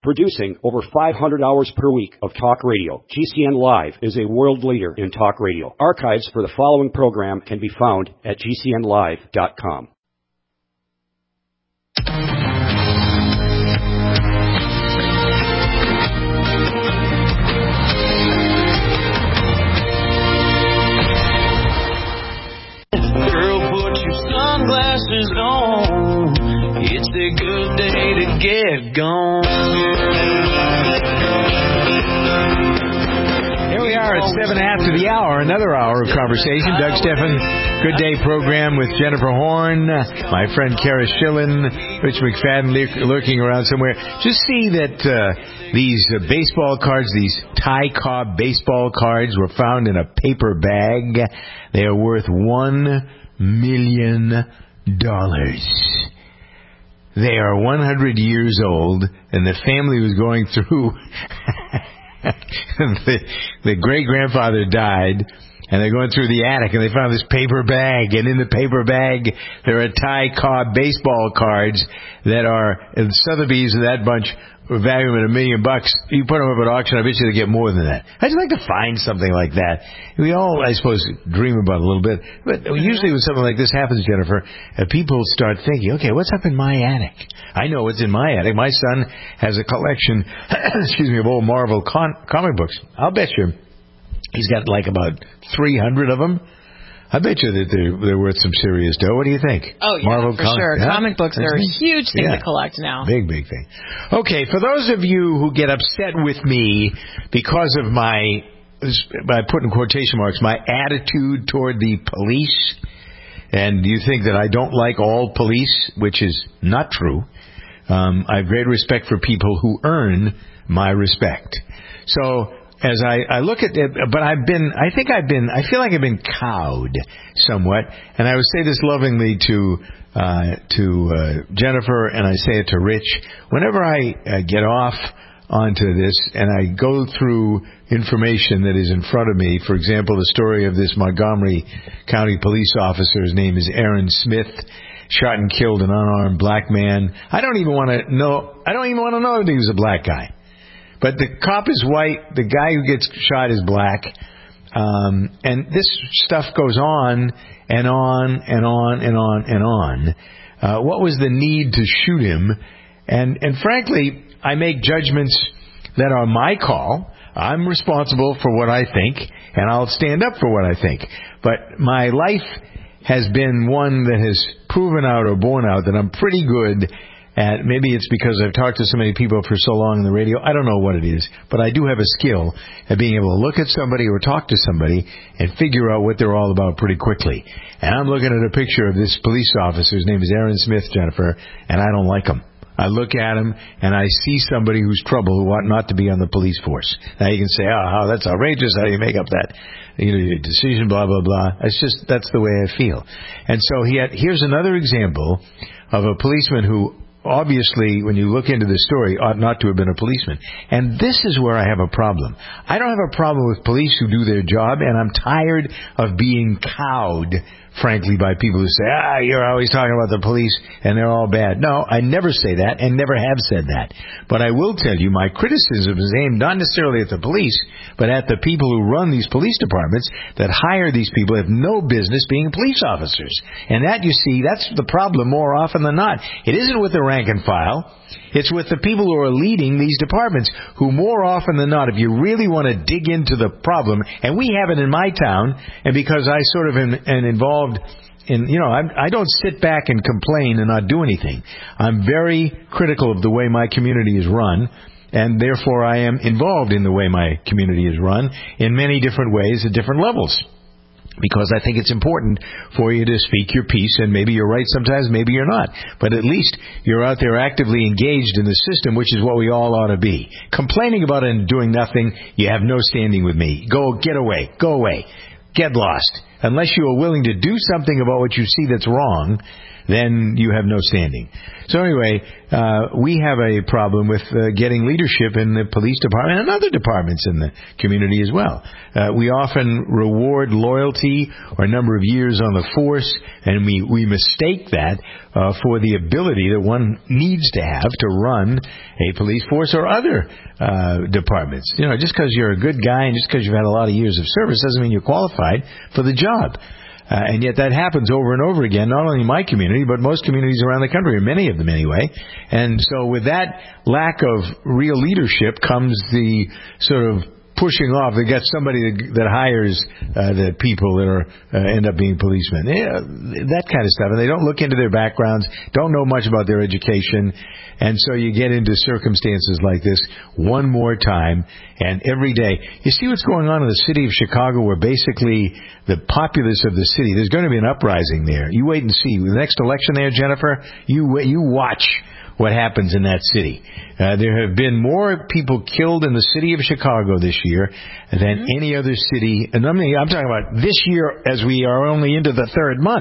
Producing over 500 hours per week of talk radio, GCN Live is a world leader in talk radio. Archives for the following program can be found at GCNlive.com. Girl, put your sunglasses on. It's a good day to get gone. Here we are at 7 after the hour, another hour of conversation. Doug Stephan, Good Day program with Jennifer Horn, my friend Kara Schillen, Rich McFadden lurking around somewhere. Just see that these baseball cards, these Ty Cobb baseball cards were found in a paper bag. They are worth $1 million. They are 100 years old, and the family was going through... the great-grandfather died, and they're going through the attic, and they found this paper bag, and in the paper bag there are Ty Cobb baseball cards that are, and Sotheby's and that bunch value them at $1 million. You put them up at auction, I bet you they get more than that. I'd like to find something like that. We all, I suppose, dream about it a little bit, but usually when something like this happens, Jennifer, people start thinking, okay, what's up in my attic? I know what's in my attic. My son has a collection, of old Marvel comic books. I'll bet you he's got like about 300 of them. I bet you that they're worth some serious dough. What do you think? Oh, yeah, Marvel for sure. Yeah? Comic books are a huge thing to collect now. Big thing. Okay, for those of you who get upset with me because of I put in quotation marks, my attitude toward the police, and you think that I don't like all police, which is not true. I have great respect for people who earn my respect. So, as I look at it, but I feel like I've been cowed somewhat, and I would say this lovingly to Jennifer, and I say it to Rich. Whenever I get off onto this and I go through information that is in front of me, for example, the story of this Montgomery County police officer, his name is Aaron Smith, shot and killed an unarmed black man. I don't even want to know if he was a black guy. But the cop is white, the guy who gets shot is black, and this stuff goes on and on and on and on and on. What was the need to shoot him? And frankly, I make judgments that are my call. I'm responsible for what I think, and I'll stand up for what I think. But my life has been one that has proven out or borne out that I'm pretty good at. Maybe it's because I've talked to so many people for so long on the radio. I don't know what it is, but I do have a skill at being able to look at somebody or talk to somebody and figure out what they're all about pretty quickly. And I'm looking at a picture of this police officer. His name is Aaron Smith, Jennifer, and I don't like him. I look at him and I see somebody who's trouble who ought not to be on the police force. Now you can say, oh, that's outrageous. How do you make up that your decision, blah, blah, blah. That's the way I feel. And so here's another example of a policeman who obviously, when you look into the story, ought not to have been a policeman. And this is where I have a problem. I don't have a problem with police who do their job, and I'm tired of being cowed, frankly, by people who say, you're always talking about the police and they're all bad. No, I never say that and never have said that. But I will tell you, my criticism is aimed not necessarily at the police, but at the people who run these police departments that hire these people who have no business being police officers. And that, you see, that's the problem more often than not. It isn't with the rank and file. It's with the people who are leading these departments who more often than not, if you really want to dig into the problem, and we have it in my town, and because I sort of am involved in, I don't sit back and complain and not do anything. I'm very critical of the way my community is run, and therefore I am involved in the way my community is run in many different ways at different levels. Because I think it's important for you to speak your piece, and maybe you're right sometimes, maybe you're not. But at least you're out there actively engaged in the system, which is what we all ought to be. Complaining about it and doing nothing, you have no standing with me. Get away. Get lost. Unless you are willing to do something about what you see that's wrong, then you have no standing. So anyway, we have a problem with getting leadership in the police department and other departments in the community as well. We often reward loyalty or a number of years on the force, and we mistake that for the ability that one needs to have to run a police force or other departments. You know, just because you're a good guy and just because you've had a lot of years of service doesn't mean you're qualified for the job. And yet that happens over and over again, not only in my community, but most communities around the country, or many of them anyway. And so with that lack of real leadership comes the sort of pushing off. They got somebody that hires the people that are end up being policemen. Yeah, that kind of stuff. And they don't look into their backgrounds, don't know much about their education. And so you get into circumstances like this one more time, and every day. You see what's going on in the city of Chicago, where basically the populace of the city, there's going to be an uprising there. You wait and see. The next election there, Jennifer, you watch what happens in that city. There have been more people killed in the city of Chicago this year than any other city. And I'm talking about this year, as we are only into the third month.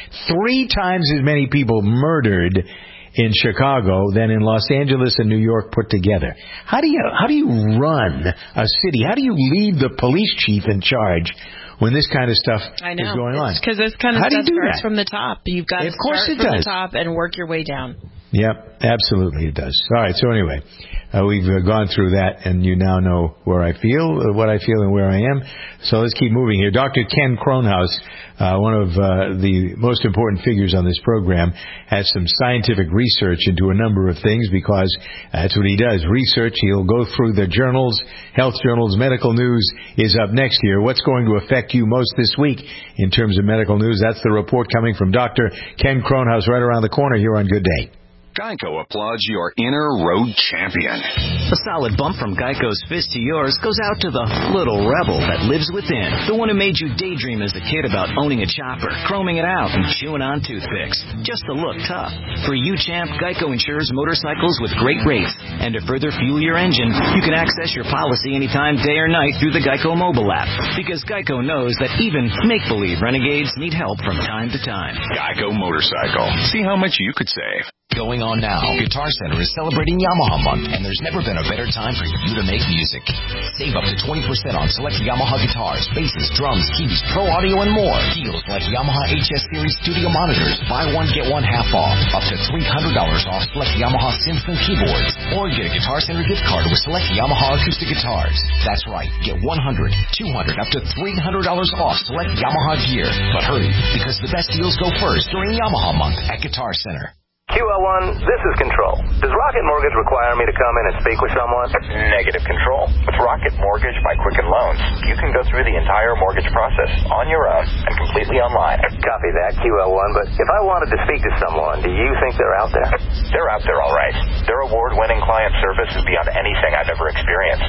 3 times as many people murdered in Chicago than in Los Angeles and New York put together. How do you run a city? How do you leave the police chief in charge when this kind of stuff is going on? Because this kind of stuff starts from the top. You've got to start from the top and work your way down. Yep, absolutely it does. All right, so anyway, we've gone through that, and you now know where I feel, what I feel, and where I am. So let's keep moving here. Dr. Ken Kronhaus, one of the most important figures on this program, has some scientific research into a number of things, because that's what he does, research. He'll go through the journals, health journals. Medical news is up next here. What's going to affect you most this week in terms of medical news? That's the report coming from Dr. Ken Kronhaus right around the corner here on Good Day. Geico applauds your inner road champion. A solid bump from Geico's fist to yours goes out to the little rebel that lives within. The one who made you daydream as a kid about owning a chopper, chroming it out, and chewing on toothpicks. Just to look tough. For you, champ, Geico insures motorcycles with great rates. And to further fuel your engine, you can access your policy anytime, day or night, through the Geico mobile app. Because Geico knows that even make-believe renegades need help from time to time. Geico Motorcycle. See how much you could save. Going on now. Guitar Center is celebrating Yamaha Month, and there's never been a better time for you to make music. Save up to 20% on select Yamaha guitars, basses, drums, keys, pro audio, and more. Deals like Yamaha HS Series studio monitors, buy one, get one half off. Up to $300 off select Yamaha synths and keyboards. Or get a Guitar Center gift card with select Yamaha acoustic guitars. That's right. Get $100, $200, up to $300 off select Yamaha gear. But hurry, because the best deals go first during Yamaha Month at Guitar Center. QL1, this is Control. Does Rocket Mortgage require me to come in and speak with someone? Negative, Control. With Rocket Mortgage by Quicken Loans, you can go through the entire mortgage process on your own and completely online. Copy that, QL1, but if I wanted to speak to someone, do you think they're out there? They're out there, all right. Their award-winning client service is beyond anything I've ever experienced.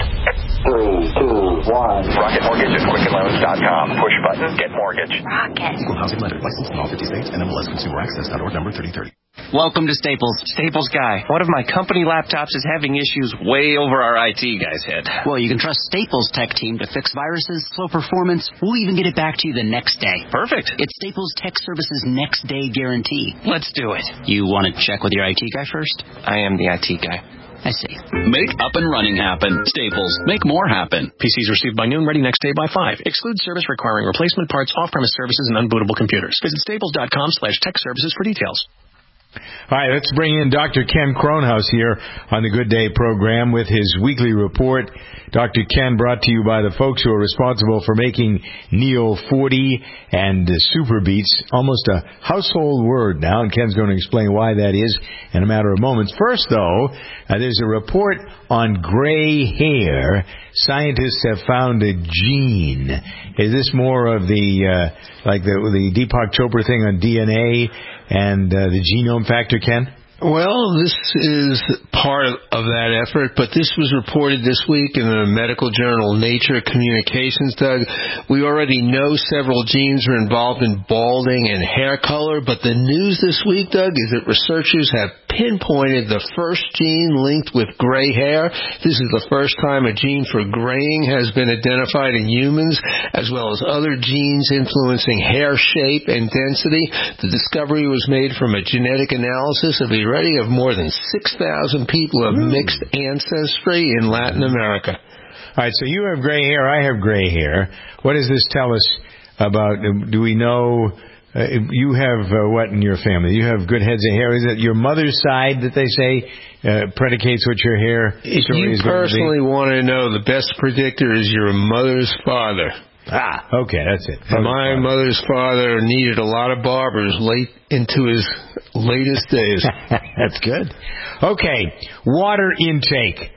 3, 2, 1. Rocketmortgage at QuickenLoans.com. Push button, get mortgage. Rocket. Equal housing lender. Licensed in all 50 states. NMLS Consumer Access.org number 3030. Welcome to Staples. Staples Guy. One of my company laptops is having issues way over our IT guy's head. Well, you can trust Staples tech team to fix viruses, slow performance. We'll even get it back to you the next day. Perfect. It's Staples Tech Services next day guarantee. Let's do it. You want to check with your IT guy first? I am the IT guy. I see. Make up and running happen. Staples. Make more happen. PCs received by noon, ready next day by 5. Exclude service requiring replacement parts, off-premise services, and unbootable computers. Visit staples.com/tech services for details. All right, let's bring in Dr. Ken Kronhaus here on the Good Day program with his weekly report. Dr. Ken, brought to you by the folks who are responsible for making Neo 40 and Super Beats almost a household word now, and Ken's going to explain why that is in a matter of moments. First, though, there's a report on gray hair. Scientists have found a gene. Is this more of the like the Deepak Chopra thing on DNA and the genome factor, Ken? Well, this is part of that effort, but this was reported this week in the medical journal Nature Communications, Doug. We already know several genes are involved in balding and hair color, but the news this week, Doug, is that researchers have pinpointed the first gene linked with gray hair. This is the first time a gene for graying has been identified in humans, as well as other genes influencing hair shape and density. The discovery was made from a genetic analysis of the of more than 6,000 people of mixed ancestry in Latin America. All right, so you have gray hair, I have gray hair. What does this tell us about, do we know, you have what in your family? You have good heads of hair. Is it your mother's side that they say predicates what your hair story is going to be? If you personally want to know, the best predictor is your mother's father. Ah, okay, that's it. My mother's father needed a lot of barbers late into his latest days. That's good. Okay, water intake.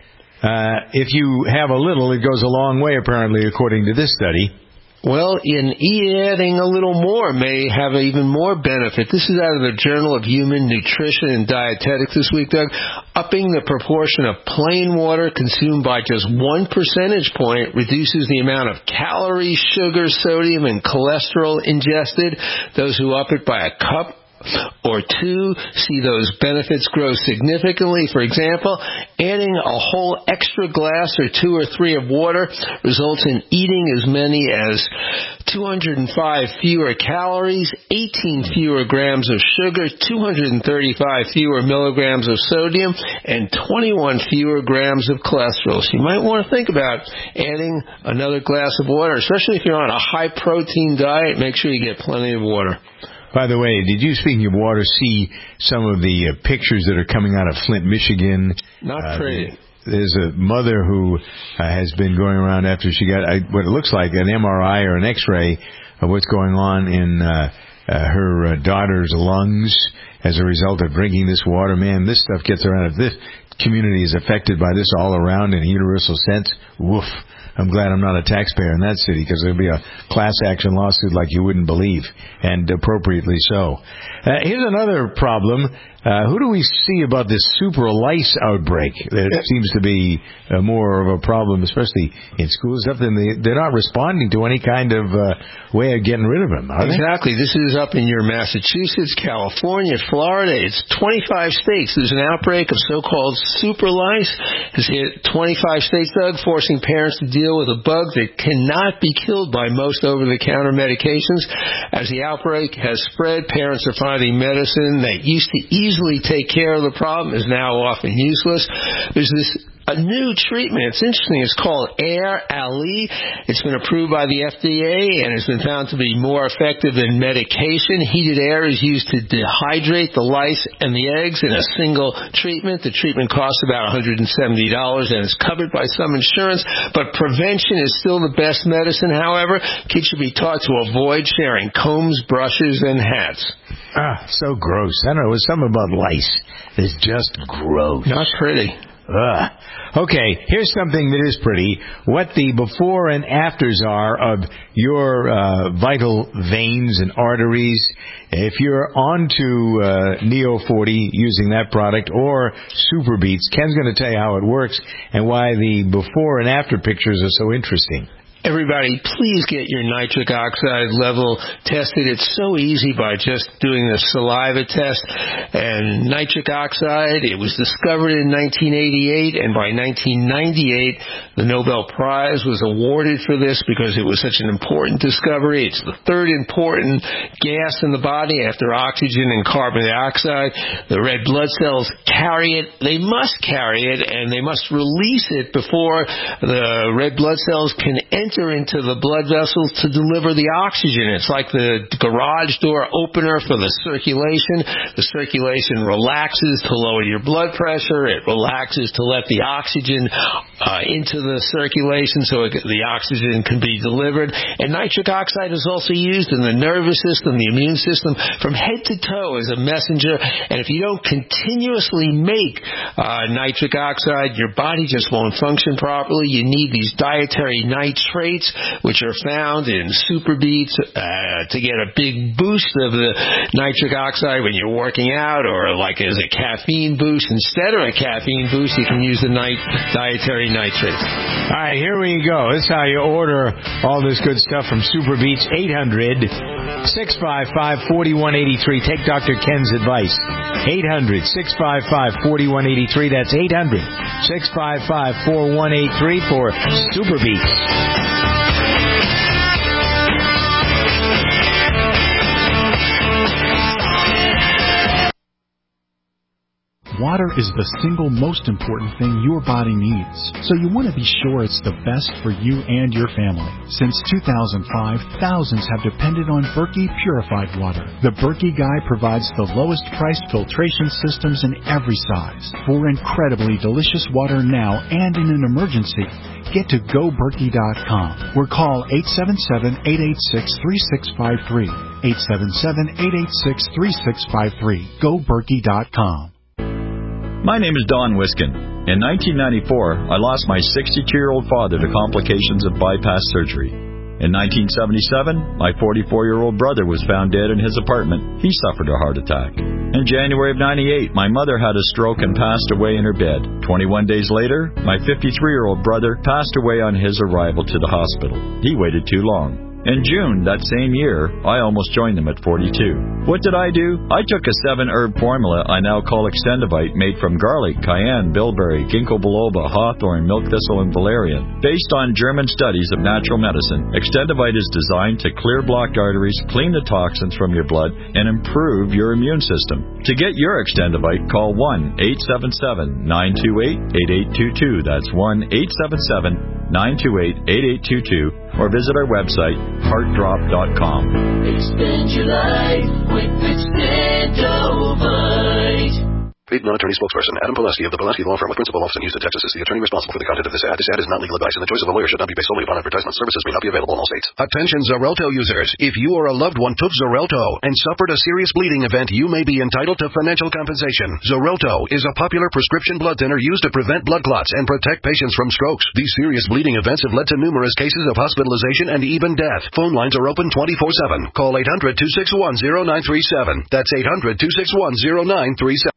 If you have a little, it goes a long way, apparently, according to this study. Well, adding a little more may have even more benefit. This is out of the Journal of Human Nutrition and Dietetics this week, Doug. Upping the proportion of plain water consumed by just 1 percentage point reduces the amount of calories, sugar, sodium, and cholesterol ingested. Those who up it by a cup or two see those benefits grow significantly. For example, adding a whole extra glass or 2 or 3 of water results in eating as many as 205 fewer calories, 18 fewer grams of sugar, 235 fewer milligrams of sodium, and 21 fewer grams of cholesterol. So you might want to think about adding another glass of water, especially if you're on a high-protein diet. Make sure you get plenty of water. By the way, did you, speaking of water, see some of the pictures that are coming out of Flint, Michigan? Not pretty. There's a mother who has been going around after she got what it looks like an MRI or an X-ray of what's going on in her daughter's lungs as a result of drinking this water. Man, this stuff gets around. If this community is affected by this all around in a universal sense, woof. I'm glad I'm not a taxpayer in that city, because there'll be a class action lawsuit like you wouldn't believe, and appropriately so. Here's another problem. Who do we see about this super lice outbreak? That seems to be more of a problem, especially in schools. They're not responding to any kind of way of getting rid of them, are they? Exactly. This is up in your Massachusetts, California, Florida. It's 25 states. There's an outbreak of so-called super lice. It's hit 25 states, Doug, forcing parents to deal with a bug that cannot be killed by most over-the-counter medications. As the outbreak has spread, parents are finding medicine that used to easily take care of the problem is now often useless. There's a new treatment. It's interesting. It's called Air Ali. It's been approved by the FDA and has been found to be more effective than medication. Heated air is used to dehydrate the lice and the eggs in a single treatment. The treatment costs about $170 and is covered by some insurance, but prevention is still the best medicine. However, kids should be taught to avoid sharing combs, brushes, and hats. Ah, so gross. I don't know. It was something about lice. It's just gross. Not pretty. Ugh. Okay, here's something that is pretty. What the before and afters are of your vital veins and arteries. If you're onto Neo 40 using that product or Super Beats, Ken's going to tell you how it works and why the before and after pictures are so interesting. Everybody, please get your nitric oxide level tested. It's so easy by just doing the saliva test. And nitric oxide, it was discovered in 1988, and by 1998, the Nobel Prize was awarded for this because it was such an important discovery. It's the third important gas in the body after oxygen and carbon dioxide. The red blood cells carry it. They must carry it, and they must release it before the red blood cells can enter into the blood vessels to deliver the oxygen. It's like the garage door opener for the circulation. The circulation relaxes to lower your blood pressure. It relaxes to let the oxygen into the circulation so the oxygen can be delivered. And nitric oxide is also used in the nervous system, the immune system, from head to toe as a messenger. And if you don't continuously make nitric oxide, your body just won't function properly. You need these dietary nitrates, which are found in Super Beets, to get a big boost of the nitric oxide when you're working out, or like as a caffeine boost. Instead of a caffeine boost, you can use the dietary nitrates. All right, here we go. This is how you order all this good stuff from Super Beets. 800-655-4183. Take Dr. Ken's advice. 800-655-4183. That's 800-655-4183 for Super Beets. Water is the single most important thing your body needs, so you want to be sure it's the best for you and your family. Since 2005, thousands have depended on Berkey purified water. The Berkey Guy provides the lowest priced filtration systems in every size. For incredibly delicious water now and in an emergency, get to GoBerkey.com or call 877-886-3653. 877-886-3653. GoBerkey.com. My name is Don Wiskin. In 1994, I lost my 62-year-old father to complications of bypass surgery. In 1977, my 44-year-old brother was found dead in his apartment. He suffered a heart attack. In January of 98, my mother had a stroke and passed away in her bed. 21 days later, my 53-year-old brother passed away on his arrival to the hospital. He waited too long. In June that same year, I almost joined them at 42. What did I do? I took a 7-herb formula I now call Extendivite, made from garlic, cayenne, bilberry, ginkgo biloba, hawthorn, milk thistle, and valerian. Based on German studies of natural medicine, Extendivite is designed to clear blocked arteries, clean the toxins from your blood, and improve your immune system. To get your Extendivite, call 1-877-928-8822. That's 1-877-928-8822. Or visit our website, heartdrop.com. Expand your life with Extendovite. Paid non-attorney spokesperson Adam Pulaski of the Pulaski Law Firm with principal office in Houston, Texas is the attorney responsible for the content of this ad. This ad is not legal advice, and the choice of a lawyer should not be based solely upon advertisement. Services may not be available in all states. Attention Xarelto users. If you or a loved one took Xarelto and suffered a serious bleeding event, you may be entitled to financial compensation. Xarelto is a popular prescription blood thinner used to prevent blood clots and protect patients from strokes. These serious bleeding events have led to numerous cases of hospitalization and even death. Phone lines are open 24/7. Call 800-261-0937. That's 800-261-0937.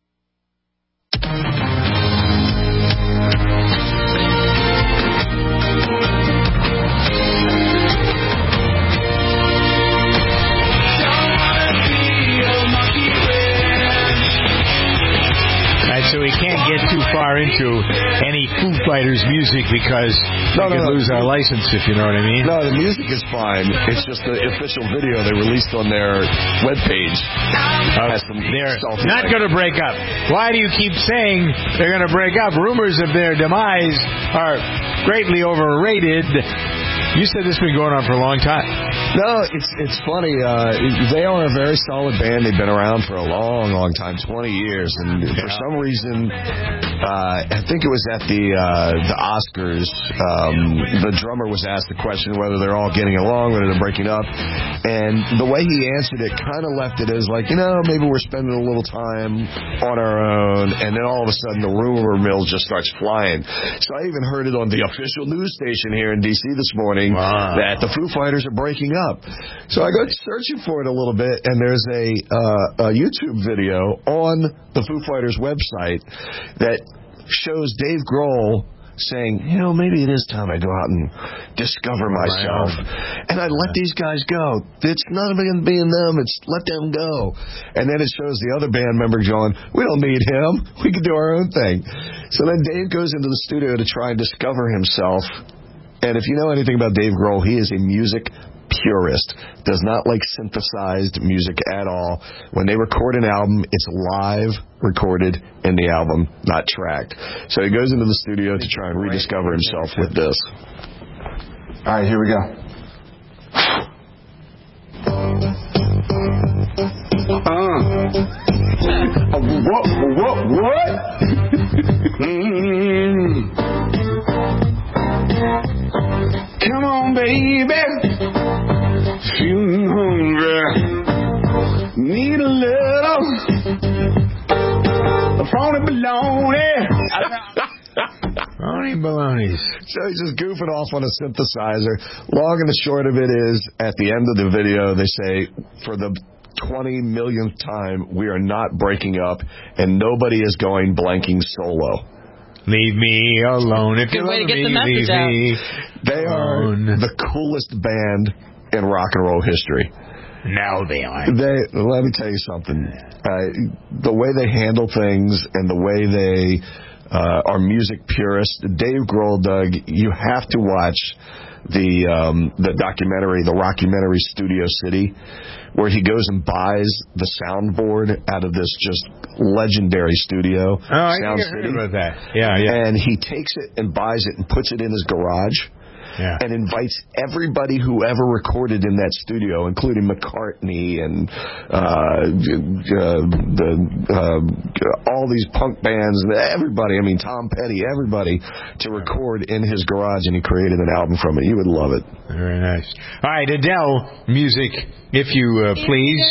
So we can't get too far into any Foo Fighters music because we could lose our license, if you know what I mean. No, the music is fine. It's just the official video they released on their webpage. They're not going to break up. Why do you keep saying they're going to break up? Rumors of their demise are greatly overrated. You said this has been going on for a long time. No, it's funny. They are a very solid band. They've been around for a long, long time, 20 years. And for some reason, I think it was at the Oscars, the drummer was asked the question whether they're all getting along, whether they're breaking up. And the way he answered it kind of left it as like, maybe we're spending a little time on our own. And then all of a sudden, the rumor mill just starts flying. So I even heard it on the official news station here in D.C. this morning. Wow. That the Foo Fighters are breaking up. So I go searching for it a little bit, and there's a YouTube video on the Foo Fighters website that shows Dave Grohl saying, maybe it is time I go out and discover myself. And I let these guys go. It's not going to be in them. It's let them go. And then it shows the other band member going, we don't need him. We can do our own thing. So then Dave goes into the studio to try and discover himself. And if you know anything about Dave Grohl, he is a music purist. Does not like synthesized music at all. When they record an album, it's live recorded in the album, not tracked. So he goes into the studio to try and rediscover himself with this. All right, here we go. What? baby, feeling hungry, need a little phony baloney. Phony balonies. So he's just goofing off on a synthesizer. Long and the short of it is, at the end of the video, they say, for the 20 millionth time, we are not breaking up, and nobody is going blanking solo. Leave me alone if you love me. Leave me. They are the coolest band in rock and roll history. No, they aren't. Let me tell you something. The way they handle things and the way they are music purists. Dave Grohl, Doug, you have to watch the documentary, the Rockumentary Studio City, where he goes and buys the soundboard out of this just legendary studio. Oh, I heard about that. Yeah. And he takes it and buys it and puts it in his garage. Yeah. And invites everybody who ever recorded in that studio, including McCartney and all these punk bands, and everybody, I mean, Tom Petty, everybody, to record in his garage, and he created an album from it. You would love it. Very nice. All right, Adele music, if you please.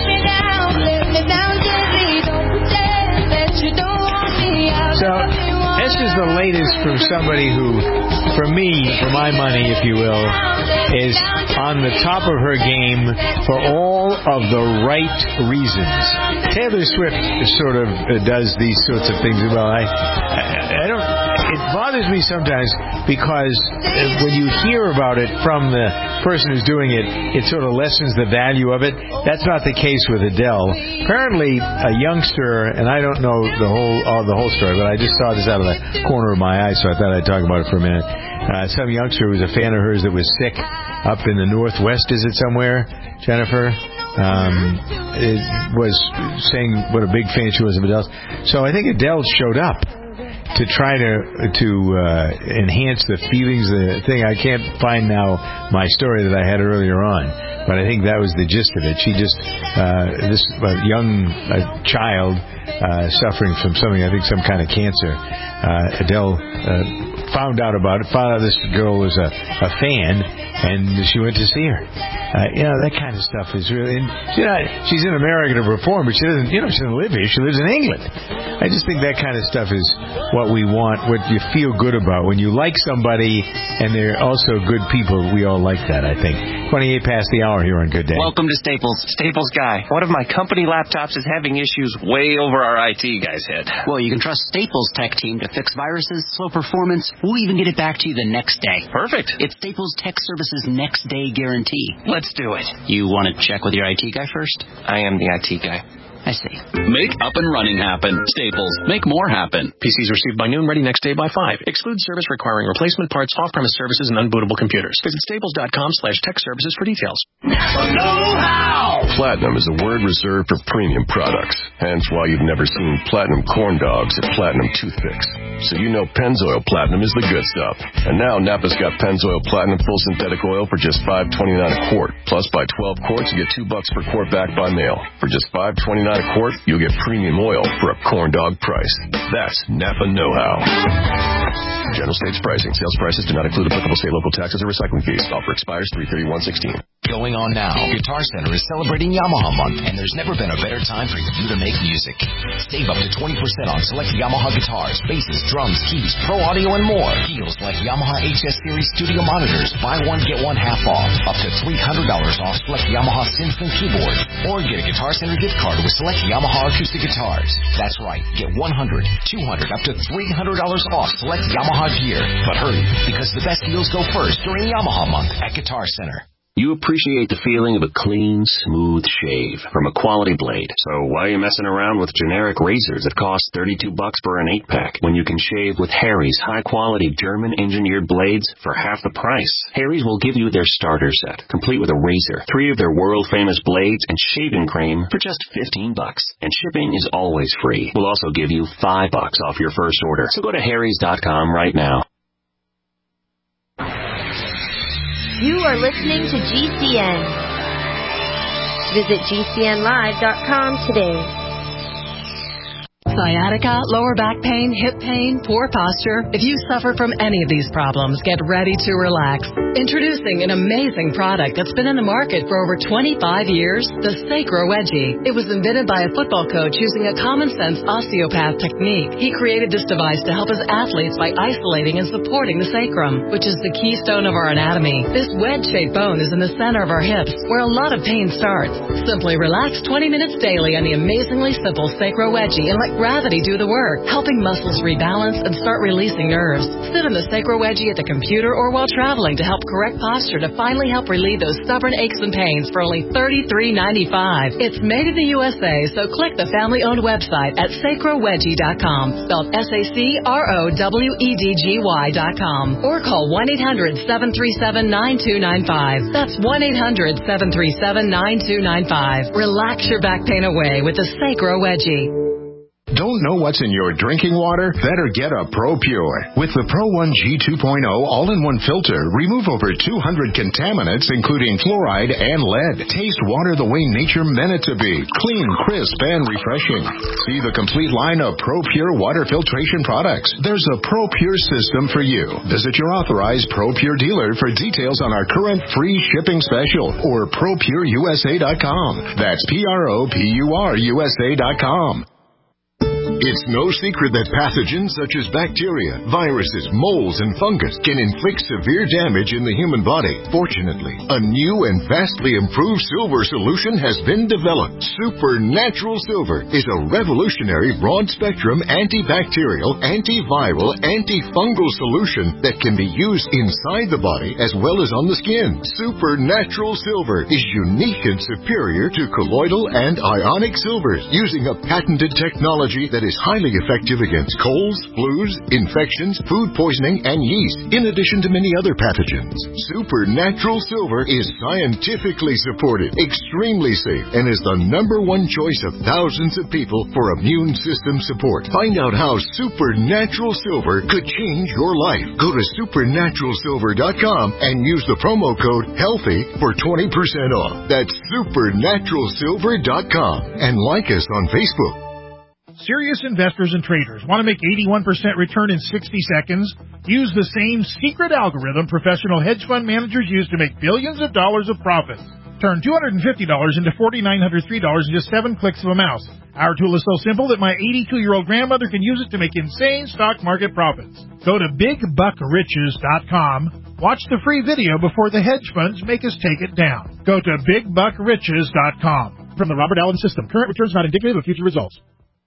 So, this is the latest from somebody who, for me, for my money, if you will, is on the top of her game for all of the right reasons. Taylor Swift sort of does these sorts of things. Well, I don't. It bothers me sometimes because when you hear about it from the person who's doing it, it sort of lessens the value of it. That's not the case with Adele. Apparently, a youngster, and I don't know the whole story, but I just saw this out of the corner of my eye, so I thought I'd talk about it for a minute. Some youngster who was a fan of hers that was sick up in the Northwest, is it somewhere, Jennifer? Was saying what a big fan she was of Adele. So I think Adele showed up to try to enhance the feelings of the thing. I can't find now my story that I had earlier on, but I think that was the gist of it. She just, this young child suffering from something, I think some kind of cancer. Adele found out about it, found out this girl was a fan, and she went to see her. That kind of stuff is really... she's in America to perform, but she doesn't live here. She lives in England. I just think that kind of stuff is what we want, what you feel good about. When you like somebody and they're also good people, we all like that, I think. 28 past the hour here on Good Day. Welcome to Staples. Staples guy. One of my company laptops is having issues way over our IT guy's head. Well, you can trust Staples tech team to fix viruses, slow performance. We'll even get it back to you the next day. Perfect. It's Staples Tech Services next day guarantee. Let's do it. You want to check with your IT guy first? I am the IT guy. I see. Make up and running happen. Staples. Make more happen. PCs received by noon, ready next day by 5. Exclude service requiring replacement parts, off-premise services, and unbootable computers. Visit staples.com/tech services for details. Know-how! Platinum is a word reserved for premium products. Hence why you've never seen platinum corn dogs or platinum toothpicks. So you know Pennzoil Platinum is the good stuff. And now Napa's got Pennzoil Platinum full synthetic oil for just $5.29 a quart. Plus, buy 12 quarts, you get $2 per quart back by mail. For just $5.29 a quart, you'll get premium oil for a corn dog price. That's Napa know-how. General States pricing. Sales prices do not include applicable state, local taxes, or recycling fees. Offer expires 3/31/16. Going on now. Guitar Center is celebrating Yamaha Month, and there's never been a better time for you to make music. Save up to 20% on select Yamaha guitars, basses, drums, keys, pro audio, and more. Deals like Yamaha HS Series studio monitors. Buy one, get one half off. Up to $300 off select Yamaha synths and keyboards. Or get a Guitar Center gift card with select Yamaha acoustic guitars. That's right. Get $100, $200, up to $300 off select Yamaha gear. But hurry, because the best deals go first during Yamaha Month at Guitar Center. You appreciate the feeling of a clean, smooth shave from a quality blade. So why are you messing around with generic razors that cost $32 for an 8-pack when you can shave with Harry's high-quality German-engineered blades for half the price? Harry's will give you their starter set, complete with a razor, 3 of their world-famous blades, and shaving cream for just $15. And shipping is always free. We'll also give you $5 off your first order. So go to harrys.com right now. You are listening to GCN. Visit GCNlive.com today. Sciatica, lower back pain, hip pain, poor posture. If you suffer from any of these problems, get ready to relax. Introducing an amazing product that's been in the market for over 25 years, the Sacro Wedgie. It was invented by a football coach using a common-sense osteopath technique. He created this device to help his athletes by isolating and supporting the sacrum, which is the keystone of our anatomy. This wedge-shaped bone is in the center of our hips, where a lot of pain starts. Simply relax 20 minutes daily on the amazingly simple Sacro Wedgie and let gravity do the work, helping muscles rebalance and start releasing nerves. Sit on the Sacro Wedgie at the computer or while traveling to help correct posture to finally help relieve those stubborn aches and pains for only $33.95. It's made in the USA, so click the family-owned website at sacrowedgie.com, spelled SACROWEDGY.com, or call 1-800-737-9295. That's 1-800-737-9295. Relax your back pain away with the Sacro Wedgie. Don't know what's in your drinking water? Better get a ProPure. With the Pro 1G 2.0 all-in-one filter, remove over 200 contaminants, including fluoride and lead. Taste water the way nature meant it to be. Clean, crisp, and refreshing. See the complete line of ProPure water filtration products. There's a ProPure system for you. Visit your authorized ProPure dealer for details on our current free shipping special or ProPureUSA.com. That's ProPureUSA.com. It's no secret that pathogens such as bacteria, viruses, molds, and fungus can inflict severe damage in the human body. Fortunately, a new and vastly improved silver solution has been developed. Supernatural Silver is a revolutionary broad-spectrum antibacterial, antiviral, antifungal solution that can be used inside the body as well as on the skin. Supernatural Silver is unique and superior to colloidal and ionic silvers, using a patented technology that is highly effective against colds, flus, infections, food poisoning, and yeast, in addition to many other pathogens. Supernatural Silver is scientifically supported, extremely safe, and is the #1 choice of thousands of people for immune system support. Find out how Supernatural Silver could change your life. Go to supernaturalsilver.com and use the promo code HEALTHY for 20% off. That's supernaturalsilver.com, and like us on Facebook. Serious investors and traders want to make 81% return in 60 seconds? Use the same secret algorithm professional hedge fund managers use to make billions of dollars of profits. Turn $250 into $4,903 in just 7 clicks of a mouse. Our tool is so simple that my 82-year-old grandmother can use it to make insane stock market profits. Go to BigBuckRiches.com. Watch the free video before the hedge funds make us take it down. Go to BigBuckRiches.com. From the Robert Allen System, current returns not indicative of future results.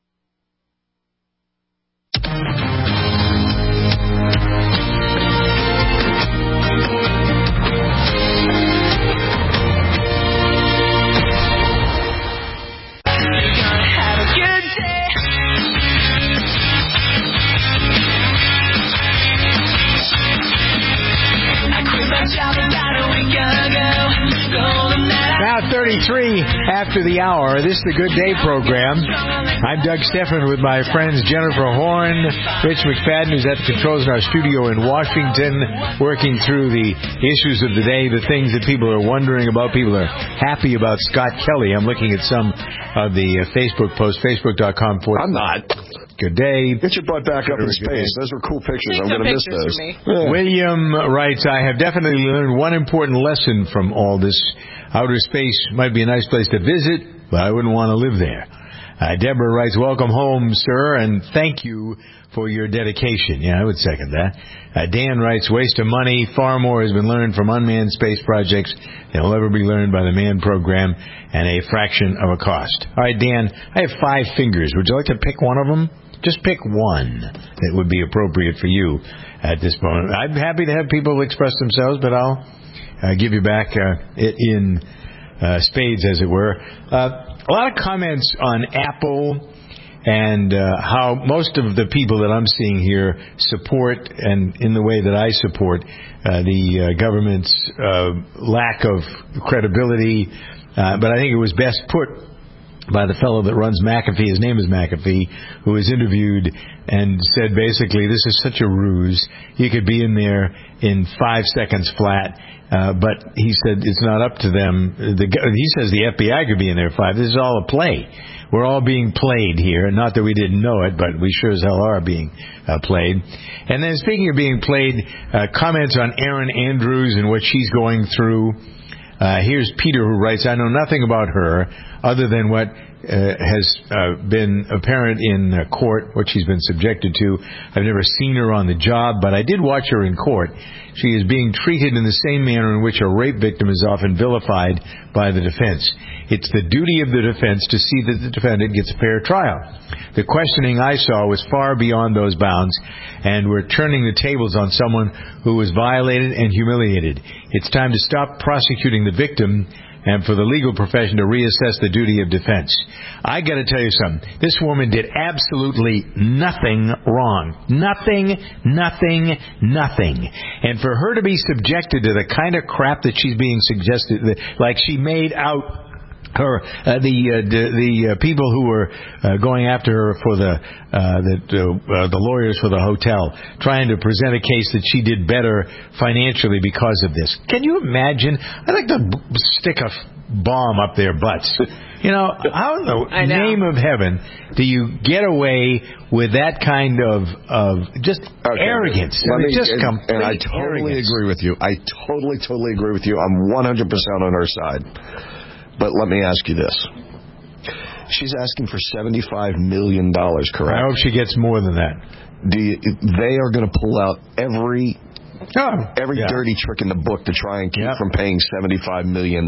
Now 33 after the hour. This is the Good Day program. I'm Doug Stephan with my friends Jennifer Horn, Rich McFadden, who's at the controls in our studio in Washington, working through the issues of the day, the things that people are wondering about. People are happy about Scott Kelly. I'm looking at some of the Facebook posts, facebook.com. I'm not. Good day. Get your butt back up in space. Those were cool pictures. I'm going to miss those. Yeah. William writes, I have definitely learned one important lesson from all this. Outer space might be a nice place to visit, but I wouldn't want to live there. Deborah writes, welcome home, sir, and thank you for your dedication. Yeah, I would second that. Dan writes, waste of money. Far more has been learned from unmanned space projects than will ever be learned by the manned program, and a fraction of a cost. All right, Dan, I have 5 fingers. Would you like to pick one of them? Just pick one that would be appropriate for you at this moment. I'm happy to have people express themselves, but I'll give you back in spades, as it were. A lot of comments on Apple and how most of the people that I'm seeing here support, and in the way that I support, the government's lack of credibility. But I think it was best put by the fellow that runs McAfee. His name is McAfee, who was interviewed and said basically this is such a ruse. He could be in there in 5 seconds flat, but he said it's not up to them. He says the FBI could be in there 5. This is all a play. We're all being played here. Not that we didn't know it, but we sure as hell are being played. And then speaking of being played, comments on Erin Andrews and what she's going through. Here's Peter who writes, I know nothing about her other than what has been apparent in court, what she's been subjected to. I've never seen her on the job, but I did watch her in court. She is being treated in the same manner in which a rape victim is often vilified by the defense. It's the duty of the defense to see that the defendant gets a fair trial. The questioning I saw was far beyond those bounds, and we're turning the tables on someone who was violated and humiliated. It's time to stop prosecuting the victim and for the legal profession to reassess the duty of defense. I got to tell you something. This woman did absolutely nothing wrong. Nothing. And for her to be subjected to the kind of crap that she's being suggested, like she made out her the people who were going after her for the lawyers for the hotel, trying to present a case that she did better financially because of this. Can you imagine? I'd like to stick a bomb up their butts. You know, how in the name of heaven do you get away with that kind of just arrogance? And I totally agree with you. I totally agree with you. I'm 100% on her side. But let me ask you this. She's asking for $75 million, correct? I hope she gets more than that. They are going to pull out every dirty trick in the book to try and keep from paying $75 million.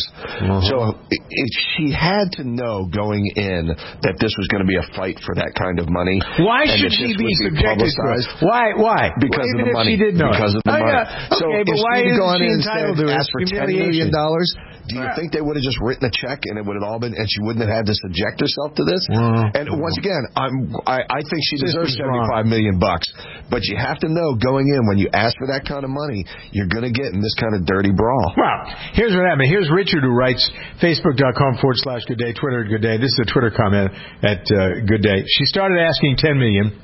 So if she had to know going in that this was going to be a fight for that kind of money, why should she be subjected to it? Why? Because of the money. She did know because of the money. So if why she'd is gone she in entitled and to asked for $10 million, do you think they would have just written a check and it would have all been, and she wouldn't have had to subject herself to this? And once again, I think she deserves $75 million. But you have to know going in, when you ask for that kind of money, you're going to get in this kind of dirty brawl. Well, here's what happened. Here's Richard who writes, Facebook.com/Good Day, Twitter at Good Day. This is a Twitter comment at Good Day. She started asking $10 million.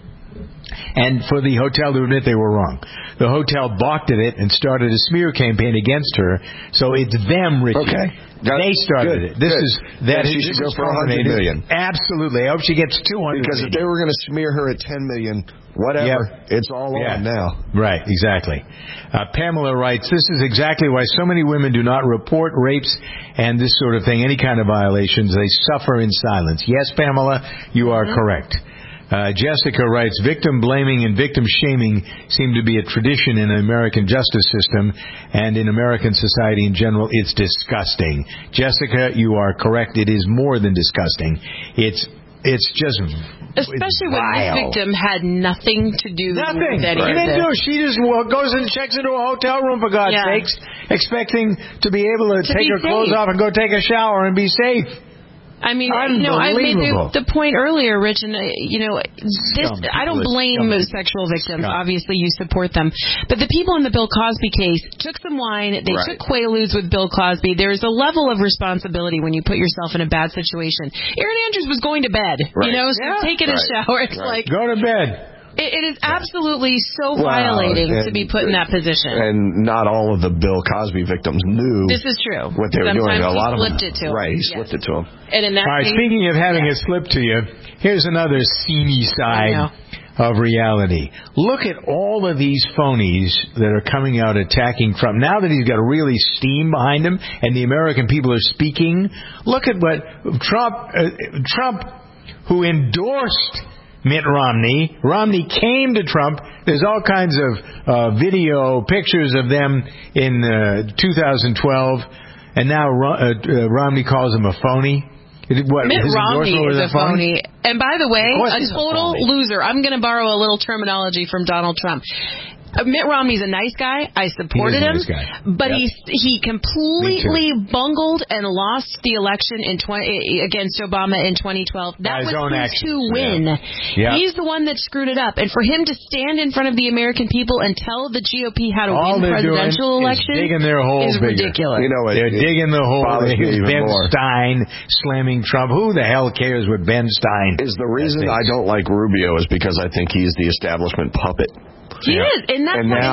And for the hotel to admit they were wrong. The hotel balked at it and started a smear campaign against her. So it's them, Richard. Okay. They started it. This is that. She should go for $100 million. Absolutely. I hope she gets $200 because if they were going to smear her at $10 million, whatever, it's all on now. Right, exactly. Pamela writes, this is exactly why so many women do not report rapes and this sort of thing, any kind of violations. They suffer in silence. Yes, Pamela, you are correct. Jessica writes, victim blaming and victim shaming seem to be a tradition in the American justice system and in American society in general. It's disgusting. Jessica, you are correct. It is more than disgusting. It's just especially when this victim had nothing to do with any of She didn't do it. She just goes and checks into a hotel room, for God's sakes, expecting to be able to take her clothes off and go take a shower and be safe. I mean, I made the point earlier, Rich, and I don't blame sexual victims. Obviously, you support them. But the people in the Bill Cosby case took some wine. They took Quaaludes with Bill Cosby. There's a level of responsibility when you put yourself in a bad situation. Erin Andrews was going to bed, so taking a shower. It's like, go to bed. It is absolutely so violating to be put in that position. And not all of the Bill Cosby victims knew this is true. What they were doing. A lot of them slipped it to him. Right, he slipped it to him. And in that all right, case, speaking of having it slipped to you, here's another seamy side of reality. Look at all of these phonies that are coming out attacking Trump. Now that he's got really steam behind him and the American people are speaking, look at what Trump, who endorsed Mitt Romney. Romney came to Trump. There's all kinds of video, pictures of them in 2012, and now Romney calls him a phony. Mitt Romney is a phony. And by the way, a total loser. I'm going to borrow a little terminology from Donald Trump. Mitt Romney's a nice guy. I supported him, but he completely bungled and lost the election against Obama in 2012. That was his to win. Yeah. He's the one that screwed it up. And for him to stand in front of the American people and tell the GOP how to win presidential election is ridiculous. You know what? They're digging the hole. Ben Stein slamming Trump. Who the hell cares what Ben Stein is? The reason I don't like Rubio is because I think he's the establishment puppet. He is, and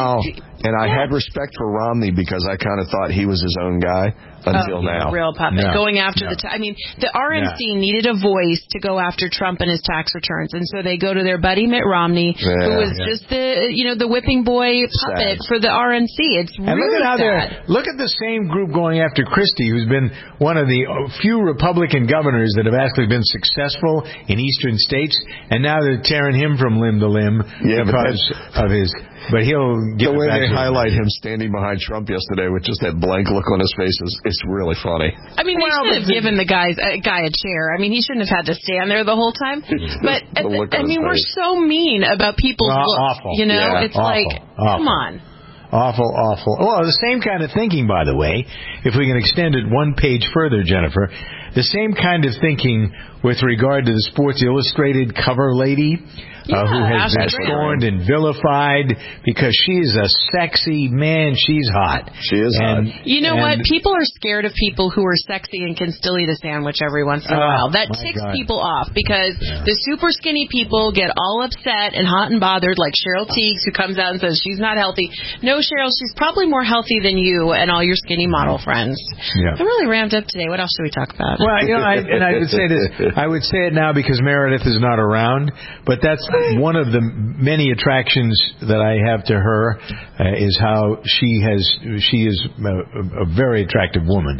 I had respect for Romney because I kind of thought he was his own guy until now. Real puppet going after the the RNC needed a voice to go after Trump and his tax returns, and so they go to their buddy Mitt Romney, who was just the whipping boy puppet for the RNC. It's really sad. Look at the same group going after Christie, who's been one of the few Republican governors that have actually been successful in eastern states, and now they're tearing him from limb to limb because of his. But he'll get the way they highlight him standing behind Trump yesterday with just that blank look on his face is really funny. I mean, they should have given the guy a chair. I mean, he shouldn't have had to stand there the whole time. But I mean, we're so mean about people's looks. Awful. You know, it's awful. Come on. Awful. Well, the same kind of thinking, by the way, if we can extend it one page further, Jennifer, the same kind of thinking with regard to the Sports Illustrated cover lady who has been scorned and vilified because she is a sexy man. She's hot. She is hot. You know what? People are scared of people who are sexy and can still eat a sandwich every once in a while. That ticks people off because the super skinny people get all upset and hot and bothered, like Cheryl Teagues, who comes out and says she's not healthy. No, Cheryl, she's probably more healthy than you and all your skinny model friends. Yeah. I'm really ramped up today. What else should we talk about? Well, I would say this. I would say it now because Meredith is not around, but that's one of the many attractions that I have to her is how she is a very attractive woman,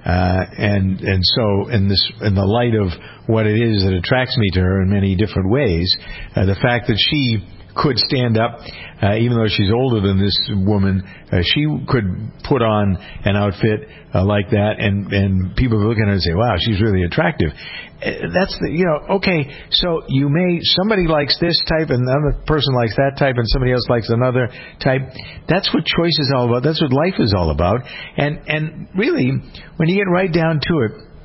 and so in the light of what it is that attracts me to her in many different ways, the fact that she could stand up, even though she's older than this woman, she could put on an outfit like that, and people look at her and say, "Wow, she's really attractive." That's okay. So somebody likes this type, and another person likes that type, and somebody else likes another type. That's what choice is all about. That's what life is all about. And really, when you get right down to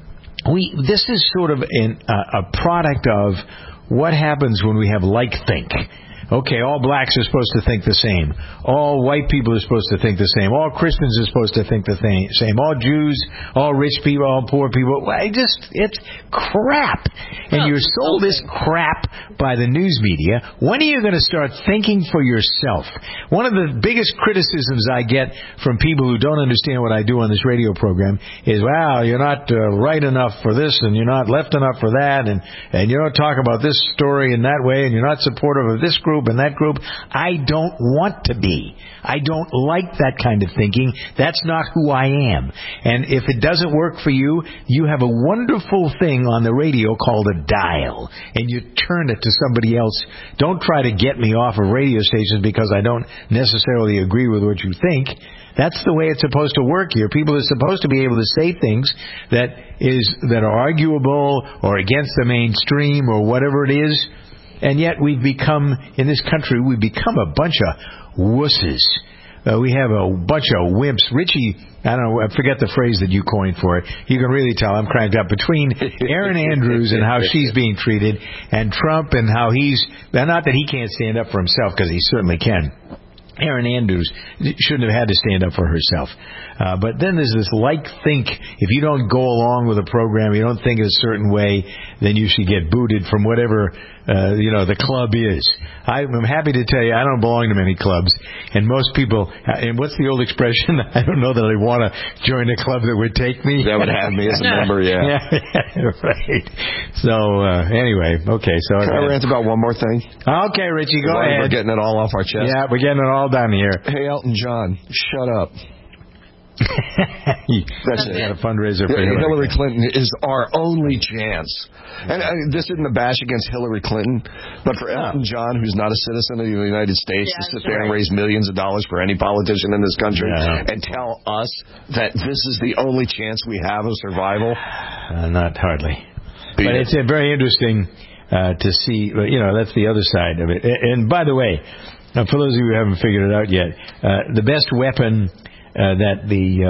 it, this is sort of a product of what happens when we have like think. Okay, all blacks are supposed to think the same. All white people are supposed to think the same. All Christians are supposed to think the same. All Jews, all rich people, all poor people. It's crap. And you're sold this crap by the news media. When are you going to start thinking for yourself? One of the biggest criticisms I get from people who don't understand what I do on this radio program is, wow, you're not right enough for this, and you're not left enough for that, and you don't talk about this story in that way, and you're not supportive of this group and that group. I don't want to be. I don't like that kind of thinking. That's not who I am. And if it doesn't work for you, you have a wonderful thing on the radio called a dial, and you turn it to somebody else. Don't try to get me off of radio stations because I don't necessarily agree with what you think. That's the way it's supposed to work here. People are supposed to be able to say things that are arguable or against the mainstream or whatever it is. And yet we've become, in this country, a bunch of wusses. We have a bunch of wimps. Richie, I forget the phrase that you coined for it. You can really tell I'm cranked up. Between Erin Andrews and how she's being treated, and Trump and how not that he can't stand up for himself, because he certainly can. Erin Andrews shouldn't have had to stand up for herself. But then there's this think. If you don't go along with a program, you don't think a certain way, then you should get booted from whatever the club is. I'm happy to tell you I don't belong to many clubs, and most people. And what's the old expression? I don't know that I want to join a club that would take me. That would have me as a member, yeah. Right. So anyway, okay. So can I rant about one more thing? Okay, Richie, go ahead. We're getting it all off our chest. Yeah, we're getting it all done here. Hey, Elton John, shut up. That's a fundraiser for Hillary Clinton is our only chance. And this isn't a bash against Hillary Clinton, but for Elton John, who's not a citizen of the United States, to sit there and raise millions of dollars for any politician in this country and tell us that this is the only chance we have of survival? Not hardly. But it's very interesting to see, that's the other side of it. And by the way, For those of you who haven't figured it out yet, the best weapon that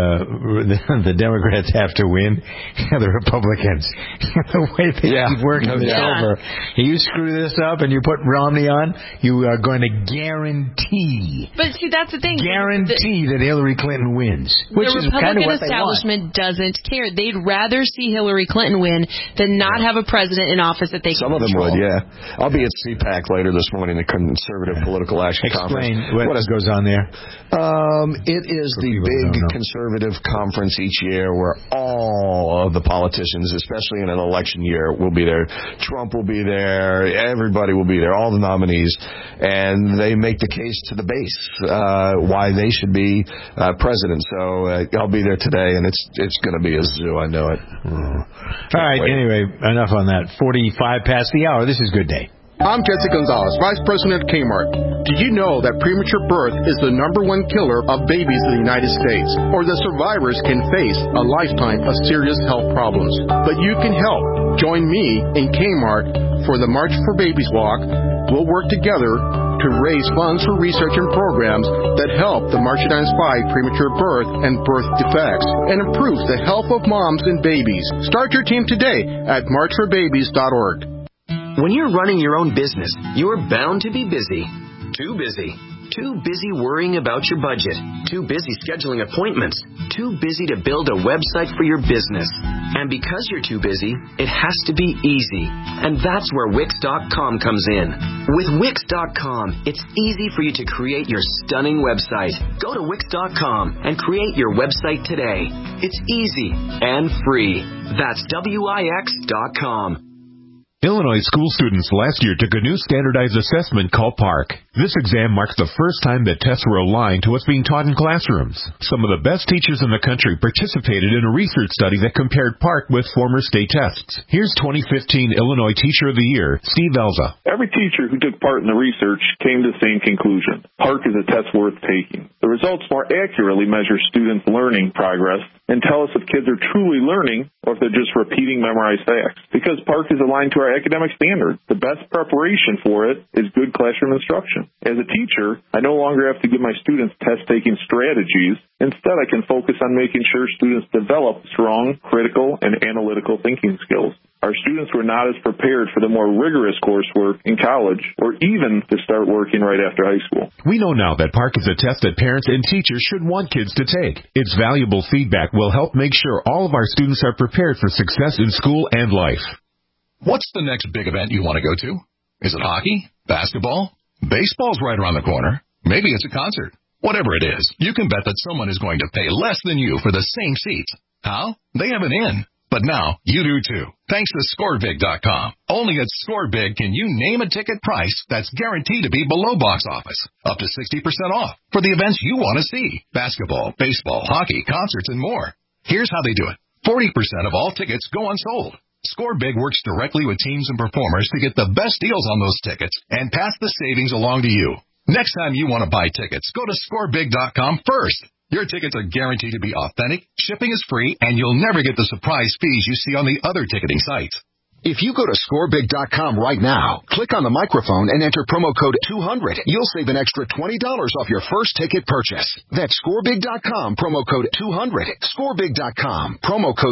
the Democrats have to win are the Republicans. The way they keep working this over. You screw this up and you put Romney on, you are going to guarantee. But see, that's the thing. Guarantee that Hillary Clinton wins. Which the is kind of what Republican establishment doesn't care. They'd rather see Hillary Clinton win than not have a president in office that they can control. Some of them would, yeah. I'll be at CPAC later this morning, the Conservative Political Action Conference. Explain what goes on there. It is the big conservative conference each year where all of the politicians, especially in an election year, will be there. Trump will be there. Everybody will be there, all the nominees. And they make the case to the base why they should be president. So I'll be there today, and it's going to be a zoo. I know it. All right, anyway, enough on that. 45 past the hour. This is Good Day. I'm Jesse Gonzalez, Vice President at Kmart. Did you know that premature birth is the #1 killer of babies in the United States? Or that survivors can face a lifetime of serious health problems? But you can help. Join me in Kmart for the March for Babies Walk. We'll work together to raise funds for research and programs that help the Marchidines fight premature birth and birth defects and improve the health of moms and babies. Start your team today at marchforbabies.org. When you're running your own business, you're bound to be busy. Too busy. Too busy worrying about your budget. Too busy scheduling appointments. Too busy to build a website for your business. And because you're too busy, it has to be easy. And that's where Wix.com comes in. With Wix.com, it's easy for you to create your stunning website. Go to Wix.com and create your website today. It's easy and free. That's Wix.com. Illinois school students last year took a new standardized assessment called PARCC. This exam marks the first time that tests were aligned to what's being taught in classrooms. Some of the best teachers in the country participated in a research study that compared PARCC with former state tests. Here's 2015 Illinois Teacher of the Year, Steve Elza. Every teacher who took part in the research came to the same conclusion. PARCC is a test worth taking. The results more accurately measure students' learning progress and tell us if kids are truly learning or if they're just repeating memorized facts. Because PARCC is aligned to our academic standards, the best preparation for it is good classroom instruction. As a teacher, I no longer have to give my students test-taking strategies. Instead, I can focus on making sure students develop strong, critical, and analytical thinking skills. Our students were not as prepared for the more rigorous coursework in college or even to start working right after high school. We know now that PARCC is a test that parents and teachers should want kids to take. Its valuable feedback will help make sure all of our students are prepared for success in school and life. What's the next big event you want to go to? Is it hockey? Basketball? Baseball's right around the corner. Maybe it's a concert. Whatever it is, you can bet that someone is going to pay less than you for the same seats. How? They have an in. But now, you do too, thanks to ScoreBig.com. Only at ScoreBig can you name a ticket price that's guaranteed to be below box office, up to 60% off, for the events you want to see. Basketball, baseball, hockey, concerts, and more. Here's how they do it. 40% of all tickets go unsold. ScoreBig works directly with teams and performers to get the best deals on those tickets and pass the savings along to you. Next time you want to buy tickets, go to ScoreBig.com first. Your tickets are guaranteed to be authentic, shipping is free, and you'll never get the surprise fees you see on the other ticketing sites. If you go to ScoreBig.com right now, click on the microphone and enter promo code 200, you'll save an extra $20 off your first ticket purchase. That's ScoreBig.com, promo code 200. ScoreBig.com, promo code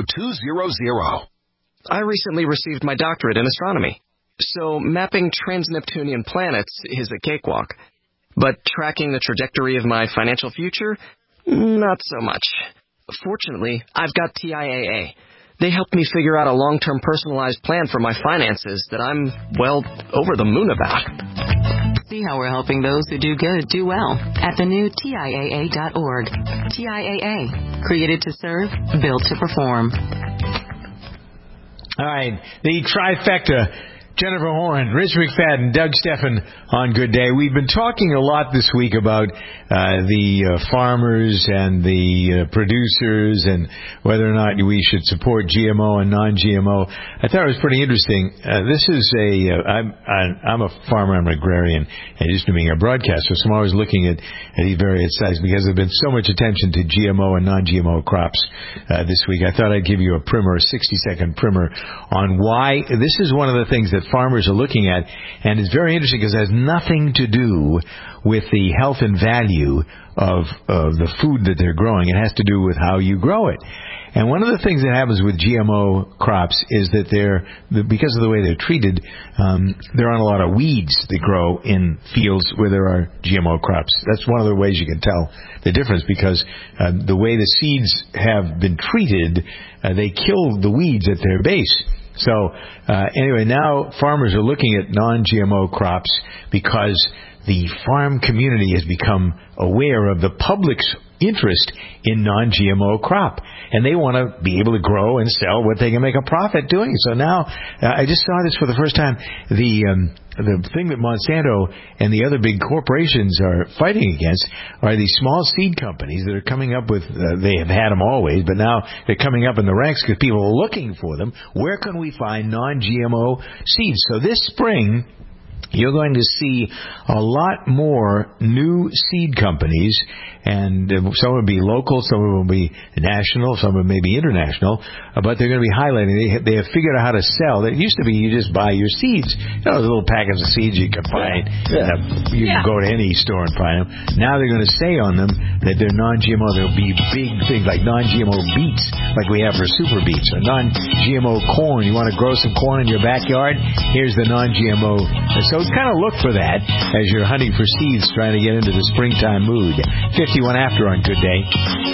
200. I recently received my doctorate in astronomy, so mapping trans-Neptunian planets is a cakewalk. But tracking the trajectory of my financial future? Not so much. Fortunately, I've got TIAA. They helped me figure out a long-term personalized plan for my finances that I'm, well, over the moon about. See how we're helping those who do good do well at the new TIAA.org. TIAA, created to serve, built to perform. All right, the trifecta. Jennifer Horn, Rich McFadden, Doug Steffen on Good Day. We've been talking a lot this week about the farmers and the producers and whether or not we should support GMO and non-GMO. I thought it was pretty interesting. This is I'm a farmer, I'm an agrarian, and used to being a broadcaster, so I'm always looking at these various sites because there's been so much attention to GMO and non-GMO crops this week. I thought I'd give you a 60-second primer on why this is one of the things that farmers are looking at, and it's very interesting because it has nothing to do with the health and value of the food that they're growing. It has to do with how you grow it. And one of the things that happens with GMO crops is that because of the way they're treated, there aren't a lot of weeds that grow in fields where there are GMO crops. That's one of the ways you can tell the difference, because the way the seeds have been treated, they kill the weeds at their base. So anyway, now farmers are looking at non-GMO crops because the farm community has become aware of the public's interest in non-GMO crop, and they want to be able to grow and sell what they can make a profit doing. So now, I just saw this for the first time. The thing that Monsanto and the other big corporations are fighting against are these small seed companies that are coming up with, they have had them always, but now they're coming up in the ranks because people are looking for them. Where can we find non-GMO seeds? So this spring, you're going to see a lot more new seed companies, and some will be local, some will be national, some may be international, but they're going to be highlighting. They have figured out how to sell. It used to be you just buy your seeds. You know, little packets of seeds you can find. You can go to any store and find them. Now they're going to say on them that they're non-GMO. There'll be big things like non-GMO beets, like we have for super beets, or non-GMO corn. You want to grow some corn in your backyard? Here's the non-GMO. So kind of look for that as you're hunting for seeds, trying to get into the springtime mood. 51 after on Good Day.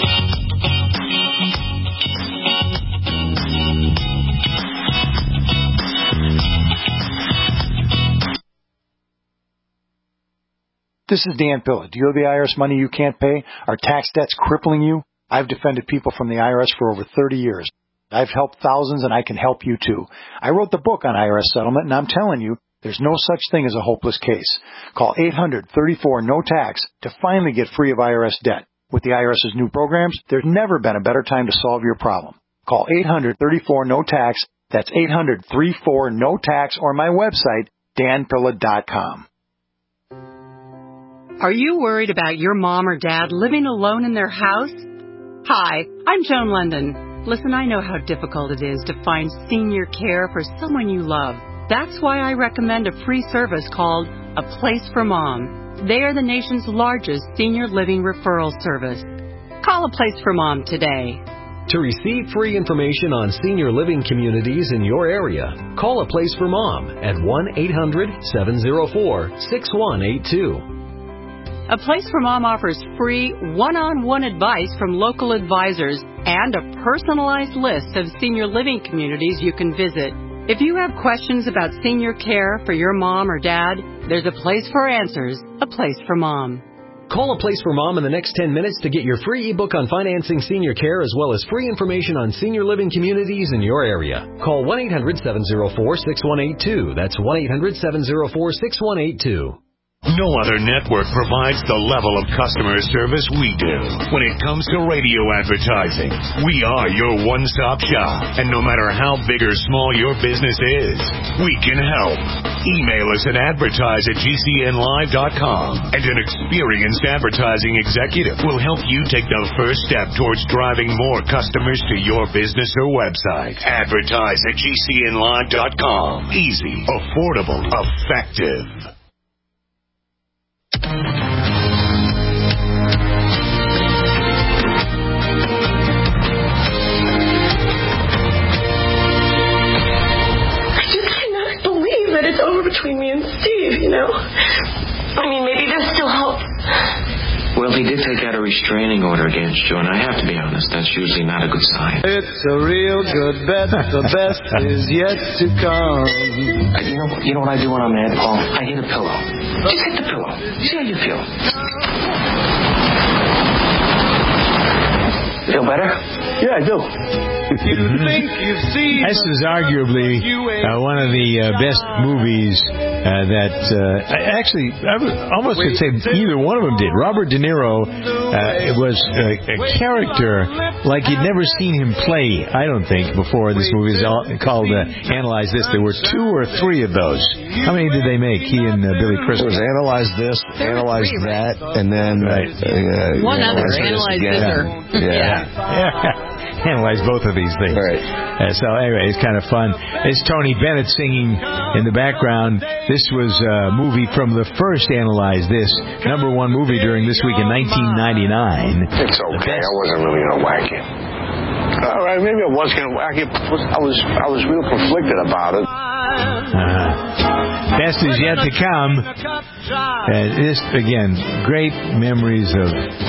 This is Dan Pilla. Do you owe the IRS money you can't pay? Are tax debts crippling you? I've defended people from the IRS for over 30 years. I've helped thousands, and I can help you too. I wrote the book on IRS settlement, and I'm telling you, there's no such thing as a hopeless case. Call 800-34-NO-TAX to finally get free of IRS debt. With the IRS's new programs, there's never been a better time to solve your problem. Call 800-34-NO-TAX. That's 800-34-NO-TAX, or my website, danpilla.com. Are you worried about your mom or dad living alone in their house? Hi, I'm Joan London. Listen, I know how difficult it is to find senior care for someone you love. That's why I recommend a free service called A Place for Mom. They are the nation's largest senior living referral service. Call A Place for Mom today. To receive free information on senior living communities in your area, call A Place for Mom at 1-800-704-6182. A Place for Mom offers free one-on-one advice from local advisors and a personalized list of senior living communities you can visit. If you have questions about senior care for your mom or dad, there's a place for answers, A Place for Mom. Call A Place for Mom in the next 10 minutes to get your free ebook on financing senior care, as well as free information on senior living communities in your area. Call 1-800-704-6182. That's 1-800-704-6182. No other network provides the level of customer service we do. When it comes to radio advertising, we are your one-stop shop. And no matter how big or small your business is, we can help. Email us at advertise@gcnlive.com, and an experienced advertising executive will help you take the first step towards driving more customers to your business or website. Advertise@gcnlive.com. Easy, affordable, effective. It's over between me and Steve, you know. I mean, maybe there's still hope. Well, he did take out a restraining order against you, and I have to be honest, that's usually not a good sign. It's a real good bet. The best is yet to come. You know what I do when I'm mad, Paul? I hit a pillow. Just hit the pillow. See how you feel. Feel better? Yeah, I do. This is arguably one of the best movies that actually I almost could say either one of them did. Robert De Niro it was a character like you'd never seen him play, I don't think, before. This movie is called Analyze This. There were 2 or 3 of those. How many did they make? He and Billy Crystal. It was Analyze This, Analyze That, and then one other, Analyze This. Yeah. analyze both of these things. Right. So anyway, it's kind of fun. It's Tony Bennett singing in the background. This was a movie from the first Analyze This, #1 movie during this week in 1999. It's okay. I wasn't really going to whack it. All right, maybe I was going to whack it. I was real conflicted about it. Best is yet to come. This, again, great memories of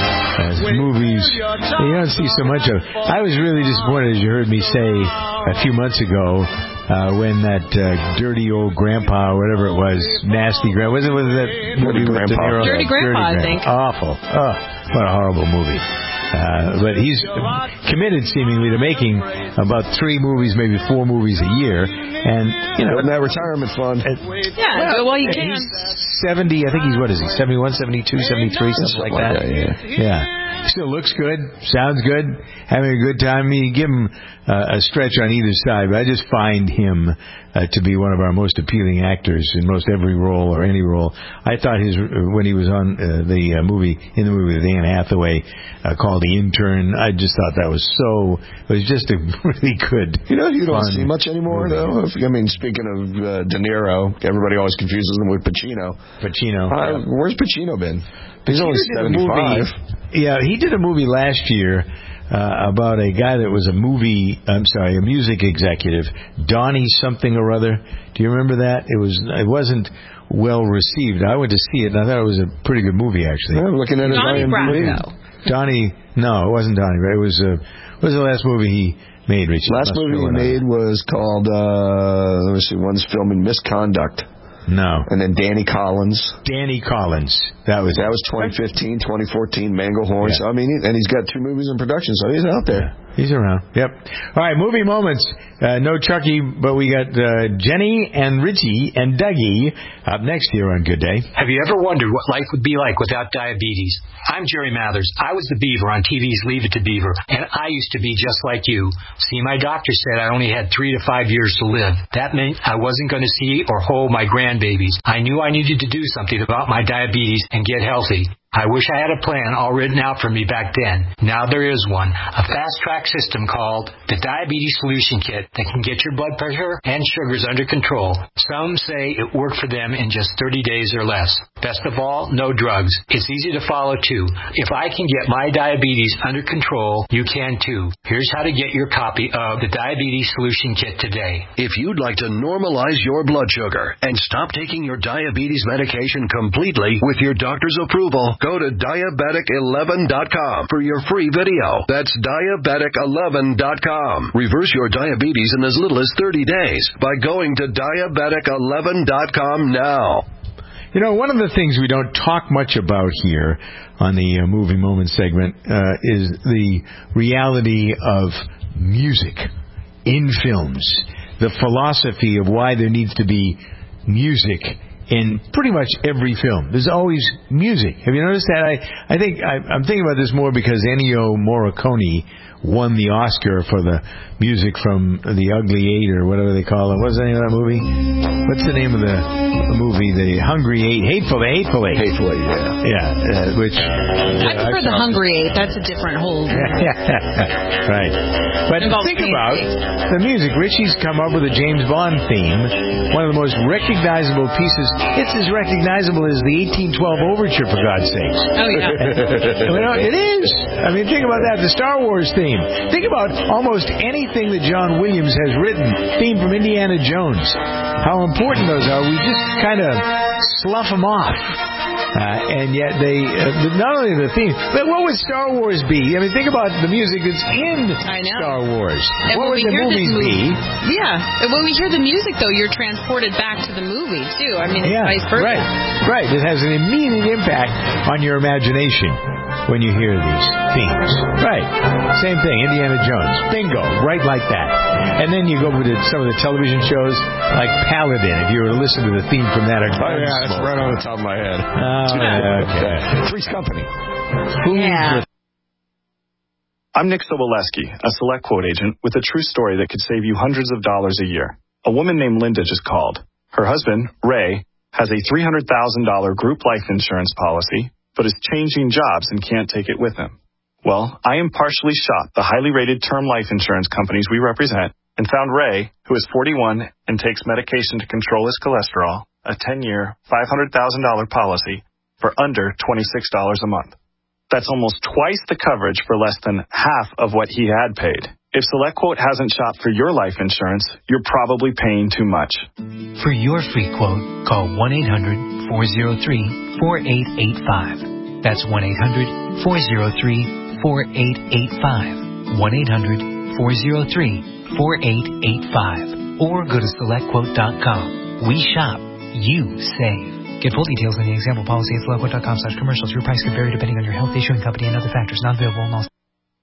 movies you don't see so much of. I was really disappointed, as you heard me say a few months ago, when that dirty old grandpa, or whatever it was, nasty grandpa, was that movie with De Niro? Dirty Grandpa, I think. Awful. Oh, what a horrible movie. But he's committed, seemingly, to making about 3 movies, maybe 4 movies a year. And, you know, that retirement fund. Yeah, well, you can. He's 70, I think he's, 71, 72, 73, something like that. Yeah. Still looks good, sounds good, having a good time. You give him a stretch on either side, but I just find him to be one of our most appealing actors in most every role or any role. I thought when he was on the movie with Anne Hathaway called The Intern, I just thought that was it was just a really good. You know, you don't see much anymore, though. I mean, speaking of De Niro, everybody always confuses him with Pacino. Where's Pacino been? He's only 75. Yeah, he did a movie last year about a guy that was a music executive, Donnie something or other. Do you remember that? It wasn't well received. I went to see it, and I thought it was a pretty good movie, actually. I'm looking at Donnie Brasco. No, it wasn't Donnie. It was what was the last movie he made, Richard? Last movie he made was called, let me see, one's filming Misconduct. No. And then Danny Collins. That was 2015, 2014, Manglehorn. Yeah. So, I mean, and he's got 2 movies in production, so he's out there. Yeah. He's around. Yep. All right, movie moments. No Chucky, but we got Jenny and Richie and Dougie up next here on Good Day. Have you ever wondered what life would be like without diabetes? I'm Jerry Mathers. I was the Beaver on TV's Leave It to Beaver, and I used to be just like you. See, my doctor said I only had 3 to 5 years to live. That meant I wasn't going to see or hold my grandbabies. I knew I needed to do something about my diabetes and get healthy. I wish I had a plan all written out for me back then. Now there is one, a fast-track system called the Diabetes Solution Kit that can get your blood pressure and sugars under control. Some say it worked for them in just 30 days or less. Best of all, no drugs. It's easy to follow, too. If I can get my diabetes under control, you can, too. Here's how to get your copy of the Diabetes Solution Kit today. If you'd like to normalize your blood sugar and stop taking your diabetes medication completely with your doctor's approval, go to Diabetic11.com for your free video. That's Diabetic11.com. Reverse your diabetes in as little as 30 days by going to Diabetic11.com now. You know, one of the things we don't talk much about here on the Movie Moment segment is the reality of music in films. The philosophy of why there needs to be music in pretty much every film. There's always music. Have you noticed that? I think I'm thinking about this more because Ennio Morricone won the Oscar for the music from The Ugly Eight or whatever they call it. What's the name of that movie? What's the name of the movie? The Hungry Eight. Hateful Eight, yeah. Which I prefer The Hungry Eight. That's a different whole. Right. But think about the music. Richie's come up with a James Bond theme, one of the most recognizable pieces. It's as recognizable as the 1812 Overture, for God's sakes. Oh, yeah. It is. I mean, think about that. The Star Wars theme. Think about almost anything that John Williams has written. Theme from Indiana Jones. How important those are. We just kind of slough them off. And yet they, not only the theme, but what would Star Wars be? I mean, think about the music that's in Star Wars. And what would the movies be? Yeah. And when we hear the music, though, you're transported back to the movie, too. I mean, vice versa. Right. It has an immediate impact on your imagination when you hear these themes. Right. Same thing, Indiana Jones. Bingo. Right like that. And then you go over to some of the television shows like Paladin, if you were to listen to the theme from that. That's right on the top of my head. Okay. Three's Company. I'm Nick Soboleski, a Select Quote agent with a true story that could save you hundreds of dollars a year. A woman named Linda just called. Her husband, Ray, has a $300,000 group life insurance policy, but is changing jobs and can't take it with him. Well, I impartially shopped the highly rated term life insurance companies we represent and found Ray, who is 41 and takes medication to control his cholesterol, a 10-year, $500,000 policy for under $26 a month. That's almost twice the coverage for less than half of what he had paid. If SelectQuote hasn't shopped for your life insurance, you're probably paying too much. For your free quote, call 1-800-403-4885. That's 1-800-403-4885. 1-800-403-4885. Or go to SelectQuote.com. We shop. You save. Get full details on the example policy at SelectQuote.com/commercials. Your price could vary depending on your health, issue, and company and other factors. Not available in all